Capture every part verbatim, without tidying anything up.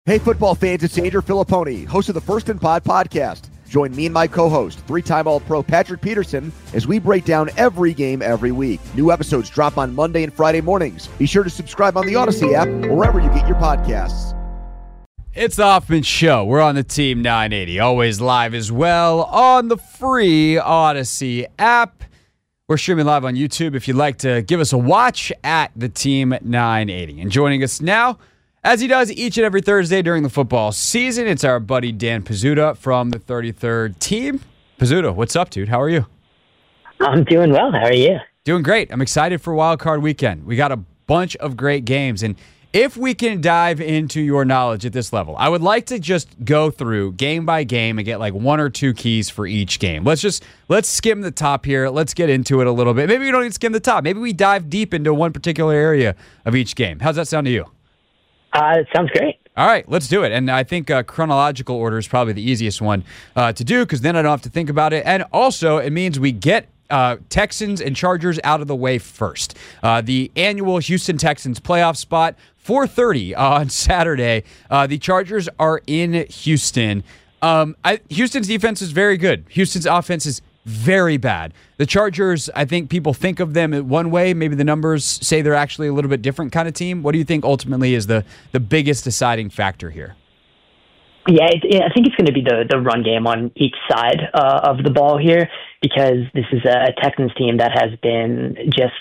Hey, football fans, it's Andrew Filipponi, host of the First and Pod podcast. Join me and my co-host, three-time All-Pro Patrick Peterson, as we break down every game every week. New episodes drop on Monday and Friday mornings. Be sure to subscribe on the Odyssey app or wherever you get your podcasts. It's the Hoffman Show. We're on the Team nine eighty, always live as well on the free Odyssey app. We're streaming live on YouTube if you'd like to give us a watch at the Team nine eighty. And joining us now, as he does each and every Thursday during the football season, it's our buddy Dan Pizzuta from the thirty-third Team. Pizzuta, what's up, dude? How are you? I'm doing well. How are you? Doing great. I'm excited for Wild Card Weekend. We got a bunch of great games, and if we can dive into your knowledge at this level, I would like to just go through game by game and get like one or two keys for each game. Let's just, let's skim the top here. Let's get into it a little bit. Maybe we don't even skim the top. Maybe we dive deep into one particular area of each game. How's that sound to you? Uh, it sounds great. All right, let's do it. And I think uh, chronological order is probably the easiest one uh, to do because then I don't have to think about it. And also, it means we get uh, Texans and Chargers out of the way first. Uh, the annual Houston Texans playoff spot, four thirty on Saturday. Uh, the Chargers are in Houston. Um, I, Houston's defense is very good. Houston's offense is very bad. The Chargers, I think people think of them one way. Maybe the numbers say they're actually a little bit different kind of team. What do you think ultimately is the, the biggest deciding factor here? Yeah, it, yeah, I think it's going to be the, the run game on each side uh, of the ball here because this is a Texans team that has been just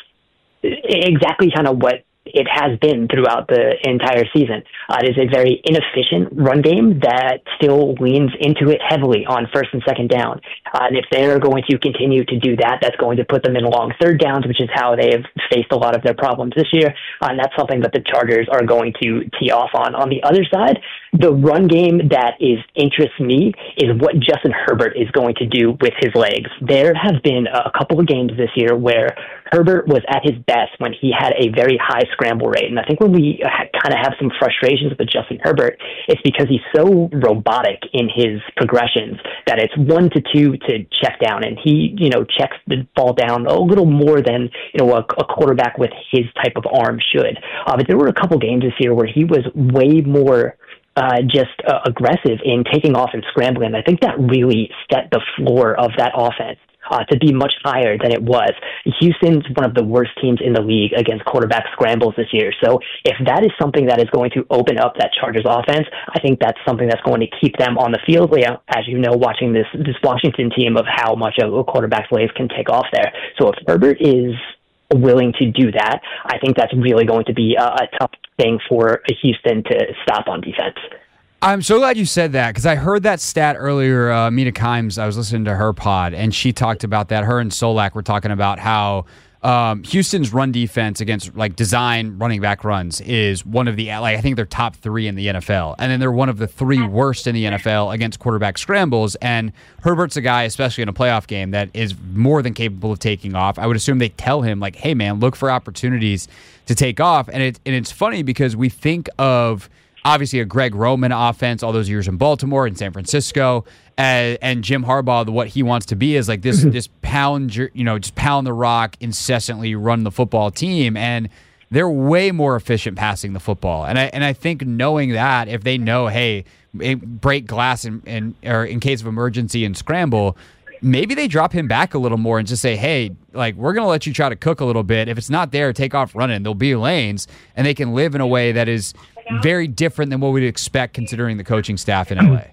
exactly kind of what it has been throughout the entire season. Uh, it is a very inefficient run game that still leans into it heavily on first and second down. Uh, and if they're going to continue to do that, that's going to put them in long third downs, which is how they have faced a lot of their problems this year. Uh, and that's something that the Chargers are going to tee off on. On the other side, the run game that is interests me is what Justin Herbert is going to do with his legs. There have been a couple of games this year where Herbert was at his best when he had a very high scramble rate. And I think when we kind of have some frustrations with Justin Herbert, it's because he's so robotic in his progressions that it's one to two to check down. And he, you know, checks the ball down a little more than, you know, a, a quarterback with his type of arm should. Uh, but there were a couple games this year where he was way more Uh, just uh, aggressive in taking off and scrambling. I think that really set the floor of that offense uh, to be much higher than it was. Houston's one of the worst teams in the league against quarterback scrambles this year. So if that is something that is going to open up that Chargers offense, I think that's something that's going to keep them on the field. Yeah, as you know, watching this this Washington team of how much a quarterback's legs can take off there. So if Herbert is willing to do that, I think that's really going to be a, a tough thing for Houston to stop on defense. I'm so glad you said that because I heard that stat earlier. Uh, Mina Kimes, I was listening to her pod, and she talked about that. Her and Solak were talking about how um, Houston's run defense against like design running back runs is one of the, like I think they're top three in the N F L, and then they're one of the three worst in the N F L against quarterback scrambles. And Herbert's a guy, especially in a playoff game, that is more than capable of taking off. I would assume they tell him like, "Hey, man, look for opportunities to take off." And it and it's funny because we think of obviously a Greg Roman offense all those years in Baltimore and San Francisco, and, and Jim Harbaugh, what he wants to be is like this this pound, you know, just pound the rock, incessantly run the football team, and they're way more efficient passing the football. And I and I think knowing that, if they know, hey, break glass in, in or in case of emergency and scramble, maybe they drop him back a little more and just say, hey, like, we're going to let you try to cook a little bit. If it's not there, take off running. There'll be lanes, and they can live in a way that is very different than what we'd expect considering the coaching staff in L A.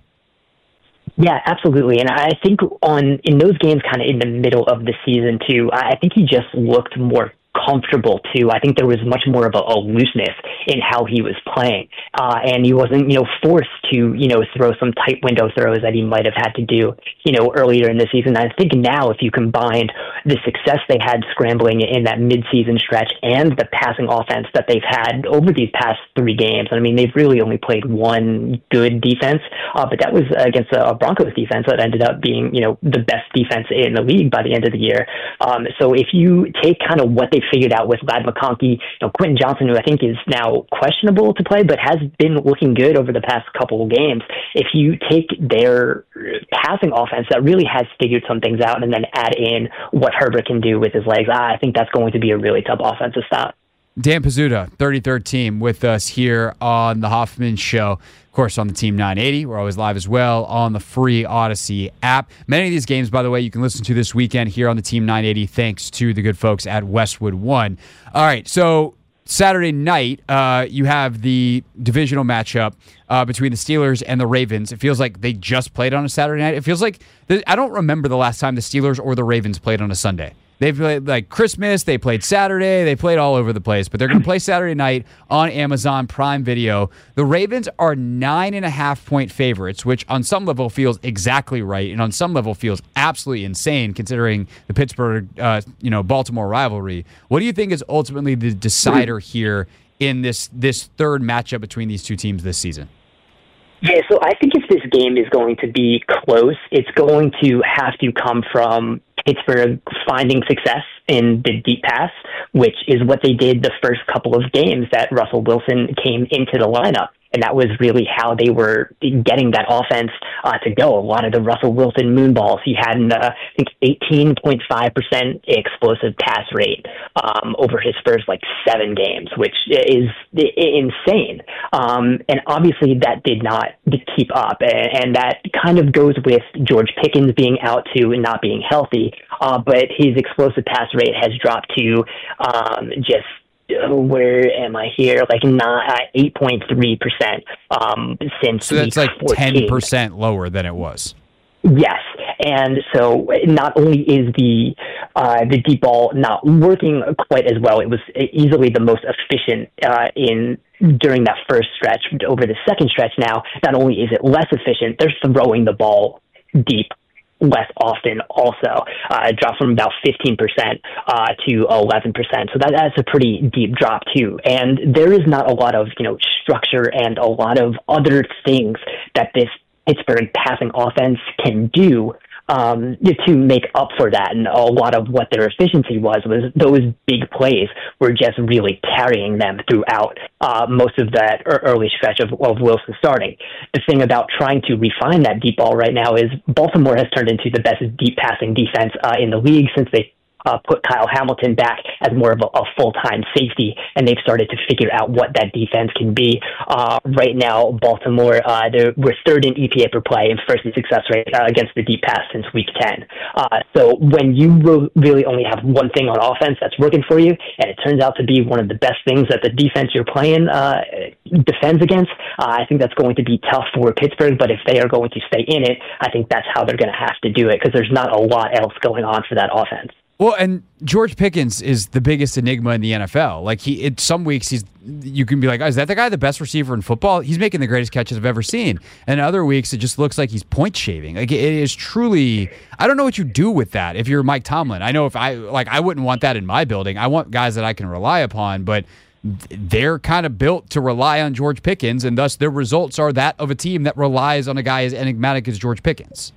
Yeah, absolutely. And I think on in those games kind of in the middle of the season, too, I think he just looked more comfortable too. I think there was much more of a, a looseness in how he was playing, uh, and he wasn't, you know, forced to, you know, throw some tight window throws that he might have had to do, you know, earlier in the season. I think now, if you combined the success they had scrambling in that mid-season stretch and the passing offense that they've had over these past three games, I mean, they've really only played one good defense, uh, but that was against a Broncos defense that ended up being, you know, the best defense in the league by the end of the year. Um, so if you take kind of what they figured out with Ladd McConkey, you know, Quentin Johnson, who I think is now questionable to play, but has been looking good over the past couple of games. If you take their passing offense that really has figured some things out and then add in what Herbert can do with his legs, I think that's going to be a really tough offense to stop. Dan Pizzuta, thirty-third Team, with us here on the Hoffman Show. course, on the Team nine eighty. We're always live as well on the free Odyssey app. Many of these games, by the way, you can listen to this weekend here on the Team nine eighty, thanks to the good folks at Westwood One. All right, so Saturday night, uh, you have the divisional matchup uh, between the Steelers and the Ravens. It feels like they just played on a Saturday night. It feels like, the, I don't remember the last time the Steelers or the Ravens played on a Sunday. They've played like Christmas, they played Saturday, they played all over the place, but they're going to play Saturday night on Amazon Prime Video. The Ravens are nine and a half point favorites, which on some level feels exactly right, and on some level feels absolutely insane considering the Pittsburgh, uh, you know, Baltimore rivalry. What do you think is ultimately the decider here in this this third matchup between these two teams this season? Yeah, so I think if this game is going to be close, it's going to have to come from Pittsburgh finding success in the deep pass, which is what they did the first couple of games that Russell Wilson came into the lineup. And that was really how they were getting that offense uh, to go. A lot of the Russell Wilson moonballs. He had an, uh, I think, eighteen point five percent explosive pass rate um, over his first, like, seven games, which is insane. Um, and obviously that did not keep up. And that kind of goes with George Pickens being out, too, and not being healthy. Uh, but his explosive pass rate has dropped to um, just where am I here? Like not eight point three percent um, since. So that's like fourteen. ten percent lower than it was. Yes, and so not only is the uh, the deep ball not working quite as well, it was easily the most efficient uh, in during that first stretch. Over the second stretch now, not only is it less efficient, they're throwing the ball deep less often also. Uh, it dropped from about fifteen percent uh, to eleven percent. So that, that's a pretty deep drop too. And there is not a lot of, you know, structure and a lot of other things that this Pittsburgh passing offense can do um, to make up for that. And a lot of what their efficiency was, was those big plays were just really carrying them throughout uh, most of that early stretch of, of Wilson starting. The thing about trying to refine that deep ball right now is Baltimore has turned into the best deep passing defense uh, in the league since they Uh, put Kyle Hamilton back as more of a, a full-time safety, and they've started to figure out what that defense can be. Uh, right now, Baltimore, uh, we're third in E P A per play and first in success rate uh, against the deep pass since week ten. Uh, so when you ro- really only have one thing on offense that's working for you, and it turns out to be one of the best things that the defense you're playing uh, defends against, uh, I think that's going to be tough for Pittsburgh, but if they are going to stay in it, I think that's how they're going to have to do it, because there's not a lot else going on for that offense. Well, and George Pickens is the biggest enigma in the N F L. Like he, it, some weeks he's, you can be like, oh, is that the guy the best receiver in football? He's making the greatest catches I've ever seen. And other weeks it just looks like he's point shaving. Like it is truly, I don't know what you do with that if you're Mike Tomlin. I know if I like, I wouldn't want that in my building. I want guys that I can rely upon, but they're kind of built to rely on George Pickens, and thus their results are that of a team that relies on a guy as enigmatic as George Pickens.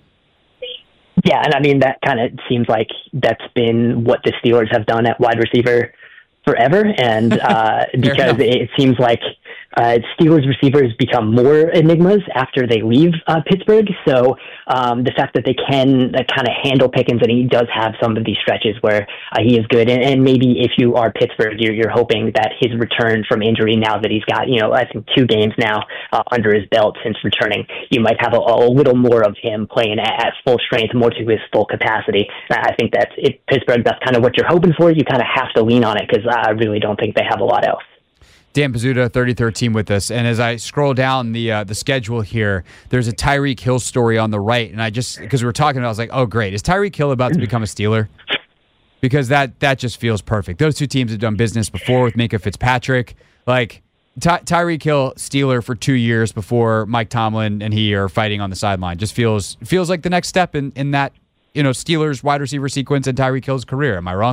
Yeah, and I mean, that kind of seems like that's been what the Steelers have done at wide receiver forever, and uh, because it seems like uh, Steelers receivers become more enigmas after they leave uh, Pittsburgh. So um, the fact that they can uh, kind of handle Pickens, and he does have some of these stretches where uh, he is good, and, and maybe if you are Pittsburgh, you're, you're hoping that his return from injury, now that he's got, you know, I think two games now uh, under his belt since returning, you might have a, a little more of him playing at, at full strength, more to his full capacity. And I think that's it, Pittsburgh, that's kind of what you're hoping for. You kind of have to lean on it, because I really don't think they have a lot else. Dan Pizzuta, thirty-third team with us. And as I scroll down the uh, the schedule here, there's a Tyreek Hill story on the right. And I just, because we were talking about it, I was like, oh, great. Is Tyreek Hill about to become a Steeler? Because that that just feels perfect. Those two teams have done business before with Minka Fitzpatrick. Like, Ty- Tyreek Hill, Steeler for two years before Mike Tomlin and he are fighting on the sideline. Just feels feels like the next step in, in that, you know, Steelers wide receiver sequence in Tyreek Hill's career. Am I wrong?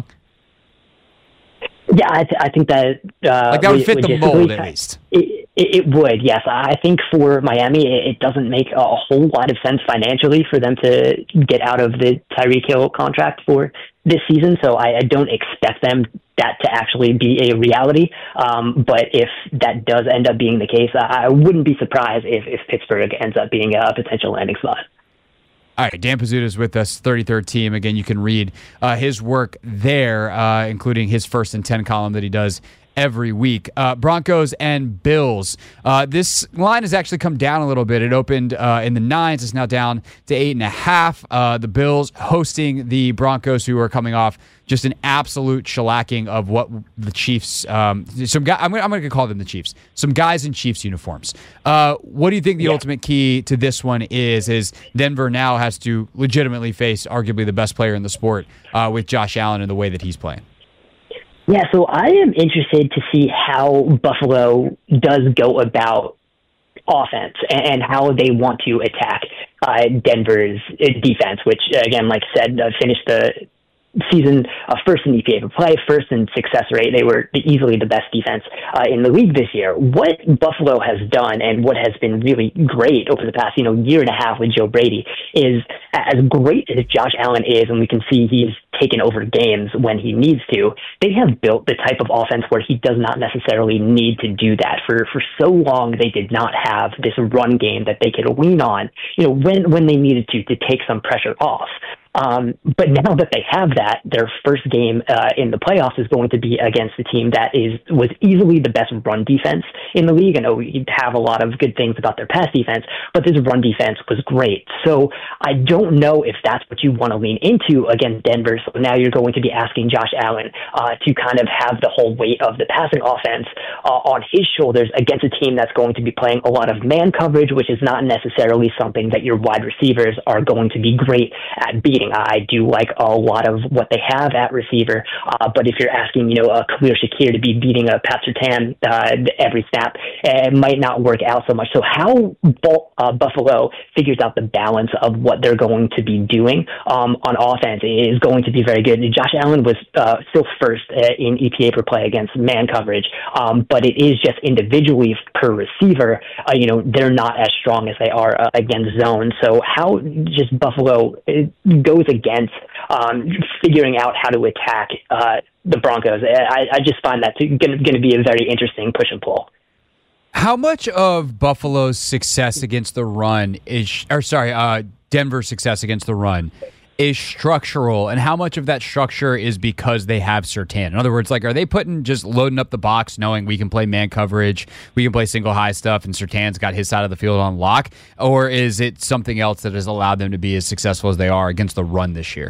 Yeah, I, th- I think that uh, like that would fit the mold at least. It, it, it would, yes. I think for Miami, it, it doesn't make a whole lot of sense financially for them to get out of the Tyreek Hill contract for this season. So I, I don't expect them that to actually be a reality. Um, but if that does end up being the case, I, I wouldn't be surprised if, if Pittsburgh ends up being a potential landing spot. All right, Dan Pizzuta is with us, thirty-third team. Again, you can read uh, his work there, uh, including his first and ten column that he does every week. Uh, Broncos and Bills. Uh, this line has actually come down a little bit. It opened uh, in the nines. It's now down to eight and a half. Uh, the Bills hosting the Broncos, who are coming off just an absolute shellacking of what the Chiefs. Um, some guy, I'm, I'm going to call them the Chiefs. Some guys in Chiefs uniforms. Uh, what do you think the yeah. ultimate key to this one is? Is Denver now has to legitimately face arguably the best player in the sport uh, with Josh Allen and the way that he's playing. Yeah, so I am interested to see how Buffalo does go about offense and how they want to attack uh, Denver's defense, which, again, like I said, uh, finished the season uh, first in E P A per play, first in success rate. They were easily the best defense uh, in the league this year. What Buffalo has done and what has been really great over the past, you know, year and a half with Joe Brady is, as great as Josh Allen is, and we can see he's taken over games when he needs to, they have built the type of offense where he does not necessarily need to do that. For for so long, they did not have this run game that they could lean on, you know, when, when they needed to, to take some pressure off. Um, but now that they have that, their first game uh, in the playoffs is going to be against a team that is was easily the best run defense in the league. I know we have a lot of good things about their pass defense, but this run defense was great. So I don't know if that's what you want to lean into against Denver. So now you're going to be asking Josh Allen uh, to kind of have the whole weight of the passing offense uh, on his shoulders against a team that's going to be playing a lot of man coverage, which is not necessarily something that your wide receivers are going to be great at beating. I do like a lot of what they have at receiver, uh, but if you're asking, you know, a Khalil Shakir to be beating a Pat Surtain uh, every snap, it might not work out so much. So how uh, Buffalo figures out the balance of what they're going to be doing um, on offense is going to be very good. Josh Allen was uh, still first uh, in E P A per play against man coverage, um, but it is just individually per receiver, uh, you know, they're not as strong as they are uh, against zone. So how just Buffalo goes against um, figuring out how to attack uh, the Broncos, I, I just find that going to be a very interesting push and pull. How much of Buffalo's success against the run is, or sorry, uh, Denver's success against the run is structural, and how much of that structure is because they have Surtain? In other words, like, are they putting just loading up the box, knowing we can play man coverage, we can play single high stuff, and Surtain's got his side of the field on lock, or is it something else that has allowed them to be as successful as they are against the run this year?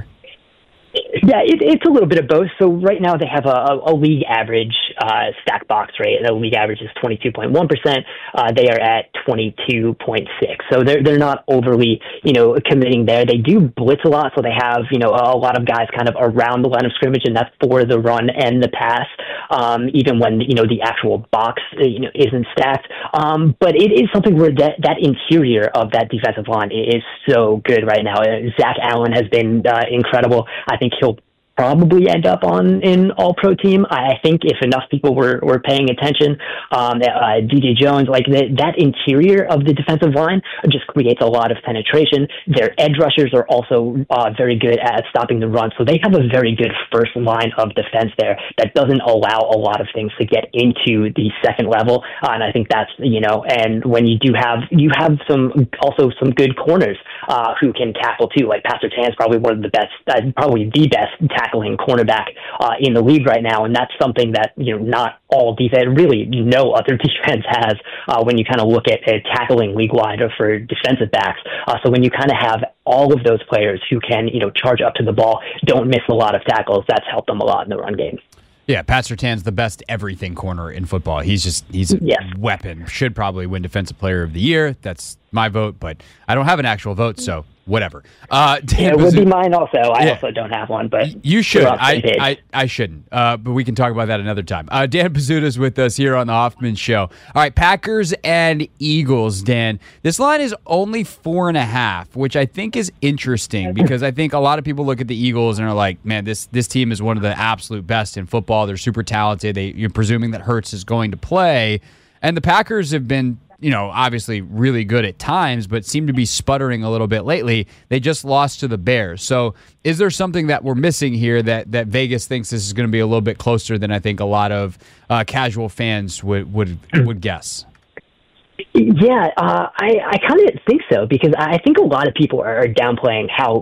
Yeah, it, it's a little bit of both. So right now they have a, a league average uh, stack box rate. The league average is twenty-two point one percent. Uh, they are at twenty-two point six. So they're they're not overly, you know, committing there. They do blitz a lot, so they have, you know, a lot of guys kind of around the line of scrimmage, and that's for the run and the pass, um, even when, you know, the actual box, you know, isn't stacked. Um, but it is something where that, that interior of that defensive line is so good right now. Zach Allen has been uh, incredible. I think he'll probably end up on an all-pro team. I think if enough people were, were paying attention, um, uh, D J Jones, like the, that interior of the defensive line just creates a lot of penetration. Their edge rushers are also uh, very good at stopping the run. So they have a very good first line of defense there that doesn't allow a lot of things to get into the second level. Uh, and I think that's, you know, and when you do have, you have some, also some good corners uh, who can tackle too. Like Pat Surtain is probably one of the best, uh, probably the best tackle tackling cornerback uh, in the league right now, and that's something that, you know, not all defense, really no other defense has uh, when you kind of look at uh, tackling league-wide for defensive backs. Uh, so when you kind of have all of those players who can, you know, charge up to the ball, don't miss a lot of tackles, that's helped them a lot in the run game. Yeah, Pat Surtain's the best everything corner in football. He's just, he's a yes. weapon. Should probably win Defensive Player of the Year. That's my vote, but I don't have an actual vote, so whatever. Uh, Dan yeah, it would Pizzuto, be mine also. I yeah. also don't have one, but you should. I, I I shouldn't, uh, but we can talk about that another time. Uh, Dan Pizzuto is with us here on the Hoffman Show. All right, Packers and Eagles, Dan. This line is only four and a half, which I think is interesting because I think a lot of people look at the Eagles and are like, man, this this team is one of the absolute best in football. They're super talented. They, you're presuming that Hurts is going to play. And the Packers have been, you know, obviously really good at times, but seem to be sputtering a little bit lately. They just lost to the Bears. So is there something that we're missing here that, that Vegas thinks this is going to be a little bit closer than I think a lot of uh, casual fans would, would, would guess? Yeah, uh, I, I kind of think so, because I think a lot of people are downplaying how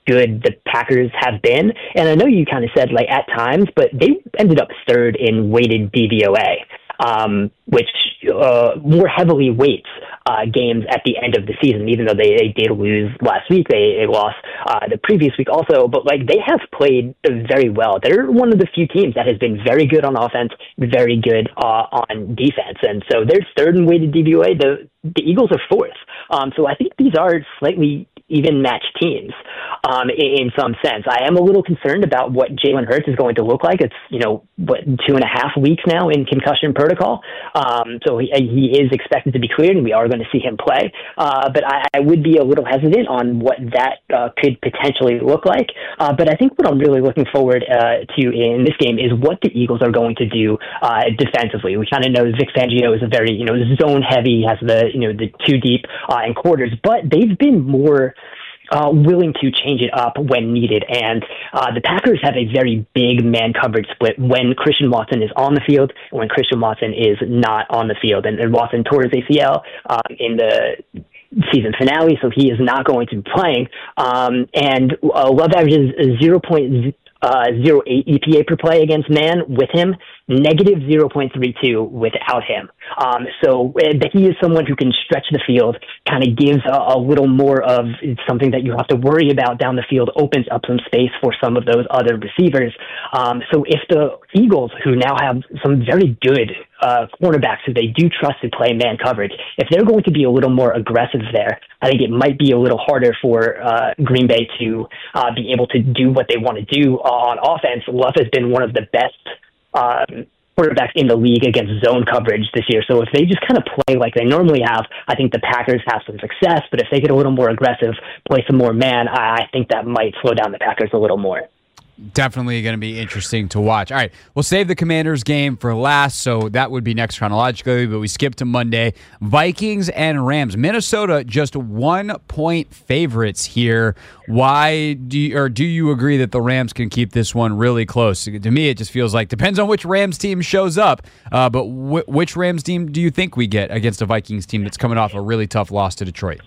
good the Packers have been. And I know you kind of said like at times, but they ended up third in weighted D V O A. Um, which uh, more heavily weights uh, games at the end of the season, even though they, they did lose last week. They, they lost uh, the previous week also, but like they have played very well. They're one of the few teams that has been very good on offense, very good uh, on defense. And so they're third in weighted D V O A. The, the Eagles are fourth. Um, so I think these are slightly even matched teams um, in, in some sense. I am a little concerned about what Jalen Hurts is going to look like. It's, you know, what, two and a half weeks now in concussion protocol. Um, so he, he is expected to be cleared, and we are going to see him play. Uh, but I, I would be a little hesitant on what that uh, could potentially look like. Uh, but I think what I'm really looking forward uh, to in this game is what the Eagles are going to do uh, defensively. We kind of know Vic Fangio is a very, you know, zone heavy, has the, you know, the two deep uh, in quarters, but they've been more Uh, willing to change it up when needed. And uh, the Packers have a very big man coverage split when Christian Watson is on the field and when Christian Watson is not on the field. And, and Watson tore his A C L uh, in the season finale, so he is not going to be playing. Um, and uh, Love averages zero point zero eight E P A per play against man with him, negative zero point three two without him. Um, so uh, he is someone who can stretch the field, kind of gives a, a little more of something that you have to worry about down the field, opens up some space for some of those other receivers. Um, so if the Eagles, who now have some very good uh, cornerbacks who they do trust to play man coverage, if they're going to be a little more aggressive there, I think it might be a little harder for uh, Green Bay to uh, be able to do what they want to do on offense. Luff has been one of the best um, quarterbacks in the league against zone coverage this year. So if they just kind of play like they normally have, I think the Packers have some success. But if they get a little more aggressive, play some more man, I think that might slow down the Packers a little more. Definitely going to be interesting to watch. All right, we'll save the Commanders game for last, so that would be next chronologically, but we skip to Monday. Vikings and Rams. Minnesota just one-point favorites here. Why do you, or do you agree that the Rams can keep this one really close? To me, it just feels like, depends on which Rams team shows up, uh, but wh- which Rams team do you think we get against a Vikings team that's coming off a really tough loss to Detroit?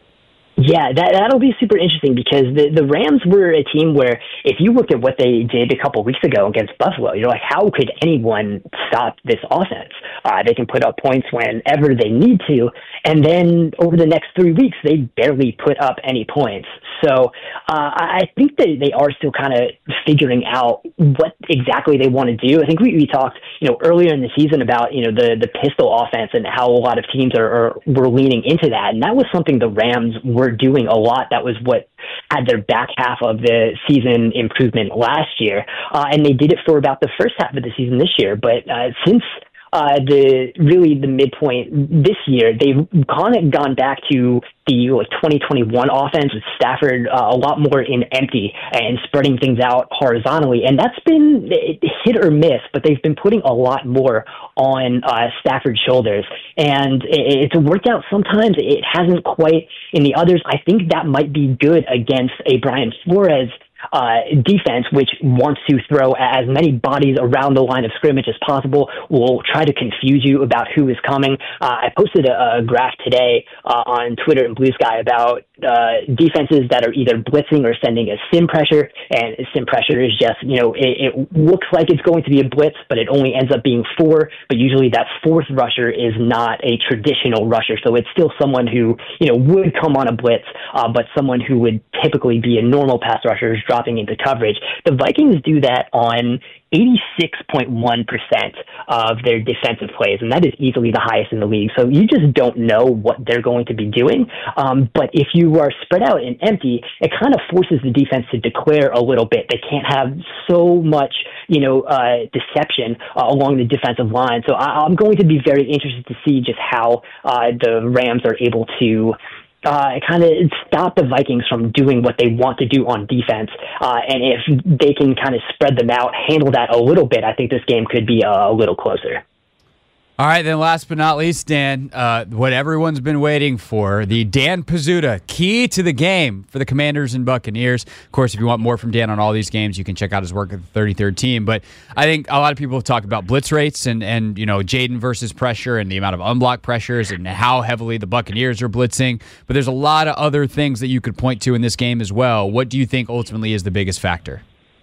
Yeah, that, that'll be super interesting because the, the Rams were a team where if you look at what they did a couple weeks ago against Buffalo, you're like, how could anyone stop this offense? Uh, they can put up points whenever they need to, and then over the next three weeks, they barely put up any points. So uh, I think that they are still kind of figuring out what exactly they want to do. I think we, we talked, you know, earlier in the season about, you know, the, the pistol offense and how a lot of teams are, are were leaning into that, and that was something the Rams were doing a lot. That was what had their back half of the season improvement last year. Uh, and they did it for about the first half of the season this year. But uh, since uh, the really the midpoint this year, they've kind of gone back to the like twenty twenty-one offense with Stafford uh, a lot more in empty and spreading things out horizontally. And that's been hit or miss, but they've been putting a lot more on uh, Stafford's shoulders. And it, it's worked out sometimes. It hasn't quite in the others. I think that might be good against a Brian Flores Uh, defense, which wants to throw as many bodies around the line of scrimmage as possible, will try to confuse you about who is coming. Uh, I posted a, a graph today uh, on Twitter and Blue Sky about uh, defenses that are either blitzing or sending a sim pressure, and sim pressure is just, you know, it, it looks like it's going to be a blitz, but it only ends up being four, but usually that fourth rusher is not a traditional rusher, so it's still someone who, you know, would come on a blitz, uh, but someone who would typically be a normal pass rusher dropping into coverage. The Vikings do that on eighty-six point one percent of their defensive plays, and that is easily the highest in the league. So you just don't know what they're going to be doing. Um, but if you are spread out and empty, it kind of forces the defense to declare a little bit. They can't have so much, you know, uh, deception uh, along the defensive line. So I- I'm going to be very interested to see just how uh, the Rams are able to Uh, kind of stop the Vikings from doing what they want to do on defense. Uh, and if they can kind of spread them out, handle that a little bit, I think this game could be a, a little closer. All right, then last but not least, Dan, uh, what everyone's been waiting for, the Dan Pizzuta key to the game for the Commanders and Buccaneers. Of course, if you want more from Dan on all these games, you can check out his work at the thirty-third team. But I think a lot of people talk about blitz rates and, and you know, Jaden versus pressure and the amount of unblocked pressures and how heavily the Buccaneers are blitzing. But there's a lot of other things that you could point to in this game as well. What do you think ultimately is the biggest factor?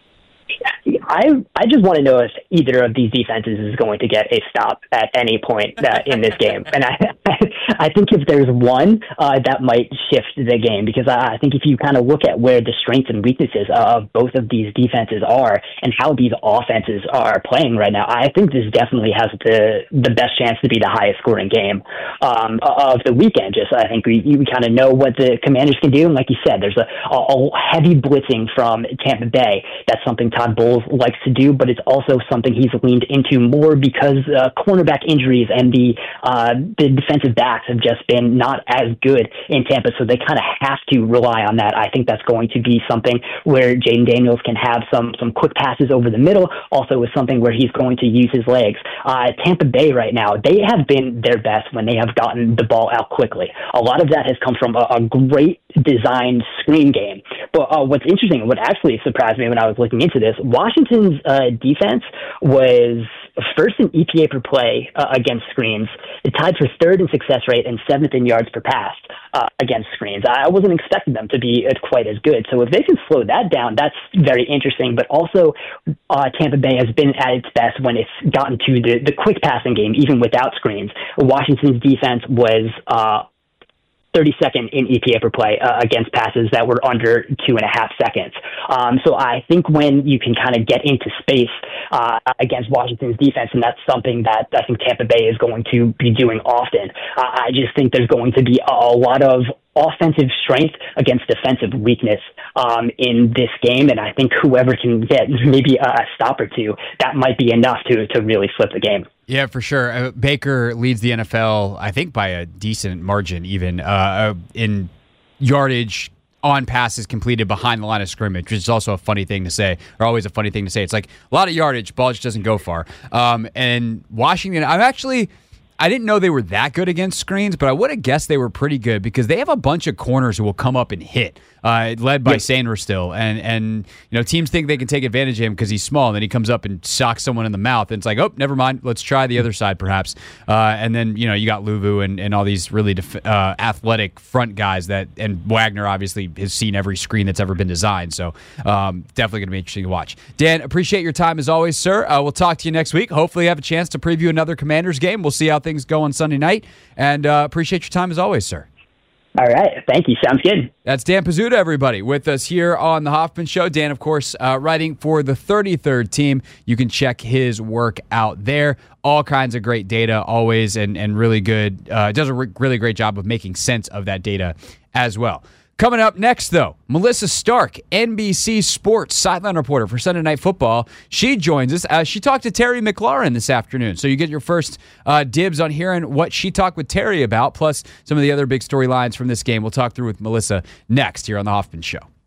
I I just want to know if either of these defenses is going to get a stop at any point that, in this game. And I I think if there's one, uh, that might shift the game, because I, I think if you kind of look at where the strengths and weaknesses of both of these defenses are and how these offenses are playing right now, I think this definitely has the the best chance to be the highest scoring game um, of the weekend. Just I think we, we kind of know what the Commanders can do. And like you said, there's a, a heavy blitzing from Tampa Bay. That's something Todd Bowles likes to do, but it's also something he's leaned into more because uh, cornerback injuries and the uh, the defensive backs have just been not as good in Tampa, so they kind of have to rely on that. I think that's going to be something where Jaden Daniels can have some some quick passes over the middle, also is something where he's going to use his legs. Uh, Tampa Bay right now, they have been their best when they have gotten the ball out quickly. A lot of that has come from a, a great designed screen game. But uh, what's interesting, what actually surprised me when I was looking into this, Washington's uh, defense was first in E P A per play uh, against screens. It tied for third in success rate and seventh in yards per pass uh, against screens. I wasn't expecting them to be uh, quite as good. So if they can slow that down, that's very interesting. But also, uh, Tampa Bay has been at its best when it's gotten to the, the quick passing game, even without screens. Washington's defense was uh, thirty-second in E P A per play uh, against passes that were under two and a half seconds. Um, so I think when you can kind of get into space uh, against Washington's defense, and that's something that I think Tampa Bay is going to be doing often, uh, I just think there's going to be a, a lot of offensive strength against defensive weakness um, in this game, and I think whoever can get maybe a stop or two, that might be enough to to really flip the game. Yeah, for sure. Uh, Baker leads the N F L, I think, by a decent margin, even uh, in yardage on passes completed behind the line of scrimmage, which is also a funny thing to say, or always a funny thing to say. It's like a lot of yardage, ball just doesn't go far. Um, and Washington, I'm actually... I didn't know they were that good against screens, but I would have guessed they were pretty good because they have a bunch of corners who will come up and hit, uh, led by yeah. Sanders still. And, and you know, teams think they can take advantage of him because he's small, and then he comes up and socks someone in the mouth. And it's like, oh, never mind. Let's try the other side perhaps. Uh, and then, you know, you got Luvu and, and all these really def- uh, athletic front guys that, and Wagner obviously has seen every screen that's ever been designed. So um, definitely going to be interesting to watch. Dan, appreciate your time as always, sir. Uh, we'll talk to you next week. Hopefully you have a chance to preview another Commanders game. We'll see how things go on Sunday night, and uh, appreciate your time as always, sir. All right. Thank you. Sounds good. That's Dan Pizzuta, everybody, with us here on The Hoffman Show. Dan, of course, uh, writing for the thirty-third team. You can check his work out there. All kinds of great data always, and, and really good. Uh, does a re- really great job of making sense of that data as well. Coming up next, though, Melissa Stark, N B C Sports sideline reporter for Sunday Night Football. She joins us. Uh, she talked to Terry McLaurin this afternoon, so you get your first uh, dibs on hearing what she talked with Terry about, plus some of the other big storylines from this game. We'll talk through with Melissa next here on The Hoffman Show.